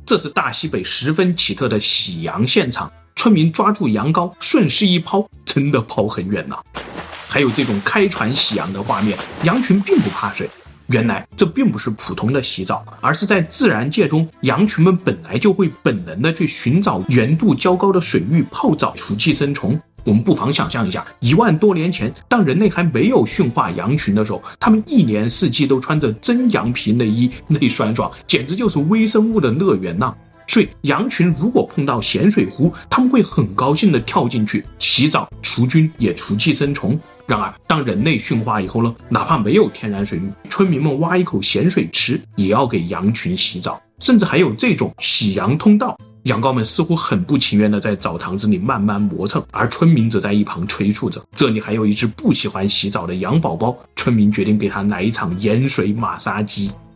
这是大西北十分奇特的洗羊现场，村民抓住羊羔顺势一抛，真的抛很远呐。还有这种开船洗羊的画面，羊群并不怕水。原来这并不是普通的洗澡，而是在自然界中，羊群们本来就会本能的去寻找圆度较高的水域泡澡除寄生虫。我们不妨想象一下，1万多年前，当人类还没有驯化羊群的时候，他们一年四季都穿着真羊皮内衣，内酸爽，简直就是微生物的乐园呐。所以羊群如果碰到咸水湖，他们会很高兴地跳进去洗澡除菌也除寄生虫。然而当人类驯化以后呢，哪怕没有天然水域，村民们挖一口咸水池也要给羊群洗澡，甚至还有这种洗羊通道。羊羔们似乎很不情愿地在澡堂子里慢慢磨蹭，而村民则在一旁催促着。这里还有一只不喜欢洗澡的羊宝宝，村民决定给它来一场盐水马杀鸡。